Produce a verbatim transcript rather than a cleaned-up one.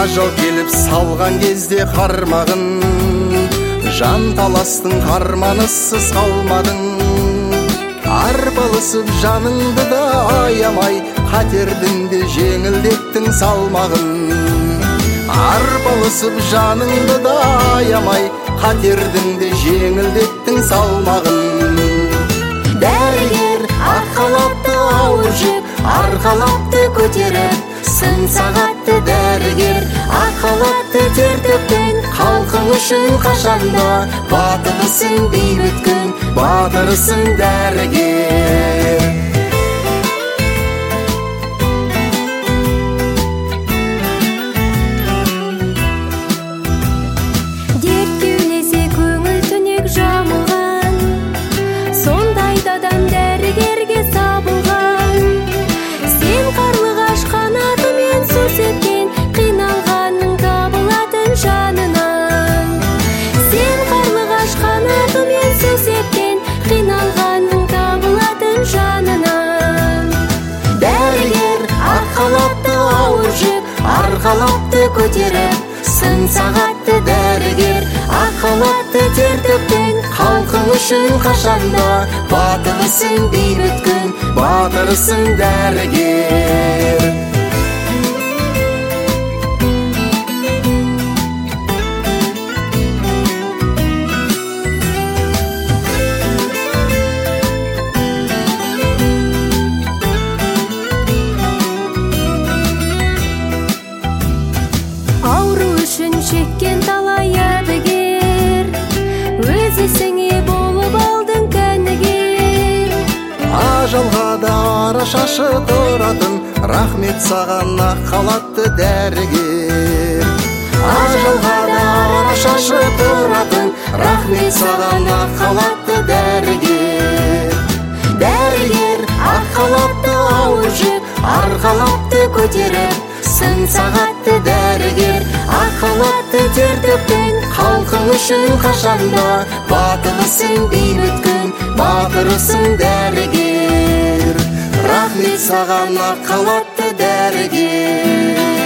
ажал келіп салған кезде қармағын, жан таластың қарманысыз қалмадың. Арпалысып жаныңды да аямай, қатердің де жеңілдеттің салмағын. Арпалысып жаныңды да аямай, қатердің де жеңілдеттің салмағын. Дәрігер арқалапты ауыр жүк, арқалапты көтеріп, сын сағатты дәрігер арқалапты тер төккен, халқың үшін қашанда батырысың бейбіт күн, батырысың дәрігер. Арқалапты көтеріп, сын сағатты дәрігер арқалапты тер төккен, халқың үшін қашанда батырысың бейбіт күн, батырысың дәрігер. Шеккен талай әбігер, өз есіңе болып алдың кәнігер. Ажалға да ара шашы тұратын, рахмет саған ақ халатты дәрігер. Ажалға да ара шашы тұратын, рахмет саған ақ халатты дәрігер. Дәрігер арқалапты ауыр жүк, арқалапты көтеріп, сын сағатты дәрігер арқалапты тер төккен, халқың үшін қашанда батырысың бейбіт күн, батырысың дәрігер. Рахмет саған ақ халатты дәрігер.